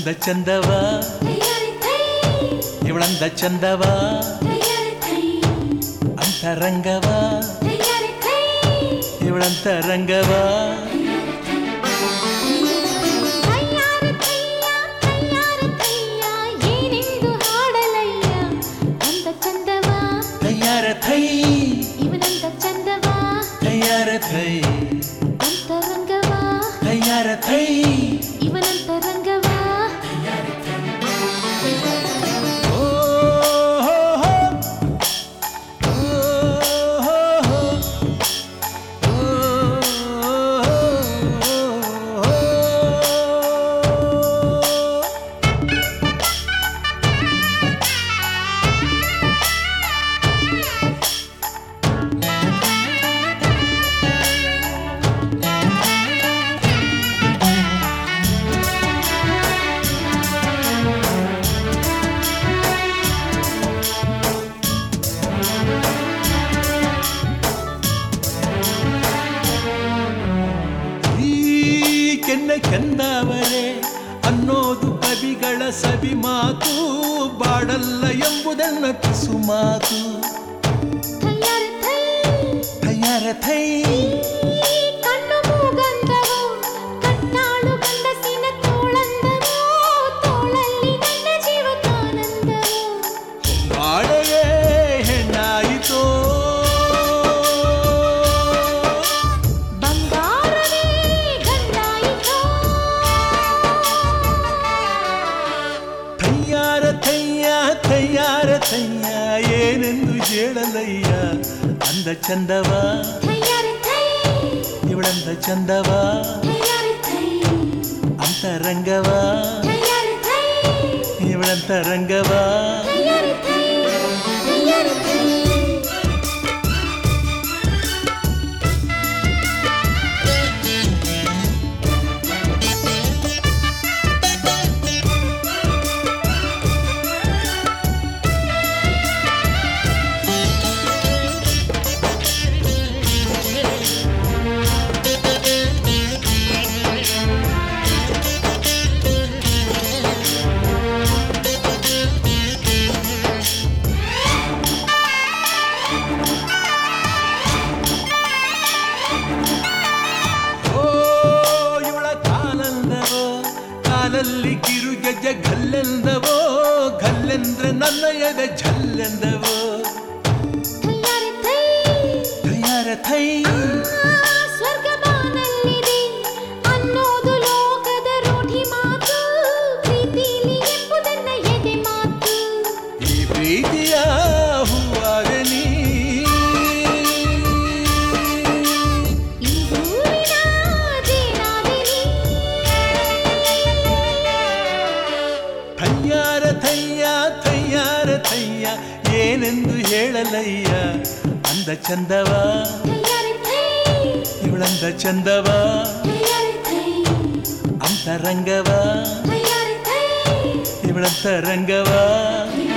ಚಂದವ ಇವಳಂದ ಚಂದವ ಅಂತರಂಗವ ಇವಳಂತರಂಗವ ತಯ್ಯಾರ ಥೈ ಇವನಂತ ಚಂದವ ತಯ್ಯಾರ ಥೈ ಅಂತರಂಗವ ತಯ್ಯಾರ ಥೈ ಇವನಂತರಂಗವ ಕೆಂದವರೇ ಅನ್ನೋದು ಕವಿಗಳ ಸವಿ ಮಾತು ಬಾಡಲ್ಲ ಎಂಬುದನ್ನ ಪಿಸು ಮಾತು ತಯ್ಯಾರ ಥೈ ಕಣ್ಣು ಮೂಗಂದವು ಕಟ್ಟಾಳು ಗಂಡಸಿನ ತೋಳಂದವು ತೋಳಲ್ಲಿ ನನ್ನ ಜೀವಕಾನಂದವು ಬಾಳವೇ ಹೆಣ್ಣಾಯಿತೋ ಬಂಗಾರವೇ ಗಂಡಾಯಿತೋ ತಯ್ಯಾರ ಥಯ್ಯ ತಯ್ಯಾರ ಥಯ್ಯ ಏನೆಂದು ಹೇಳಲಯ್ಯ ಅಂದ ಚಂದವ ಇವಳಂದ ಚಂದವ ಅಂತರಂಗವ ಇವಳಂತರಂಗವ ಕಾಲಲ್ಲಿ ಕಿರುಗೆಜ್ಜ ಗಲ್ಲೆಂದವೋ ಗಲ್ಲೆಂದ್ರೆ ನನ್ನ ಎದೆ ಝಲ್ಲೆಂದವೋ ತಯ್ಯಾರ ಥೈ ಸ್ವರ್ಗಮಾನಲ್ಲಿದೆ ಅನ್ನೋದು ಲೋಕದ ರೂಢಿ ಮಾತು ಪ್ರೀತಿಲಿ ಎಂಬುದನ್ನ ಎದೆ ಮಾತು ಈ ಪ್ರೀತಿಯ ಹೂವಾಗಲಿ ಈ ಹೂವಿನ ಜೇನಾಗಲಿ ತಯ್ಯಾರ ಥಯ್ಯ ತಯ್ಯಾರ ಥಯ್ಯ ಏನೆಂದು ಹೇಳಲಯ್ಯ ಅಂದ ಚಂದವ ಇವಳಂದ ಚಂದವ ಅಂತರಂಗವ ಇವಳಂತರಂಗವ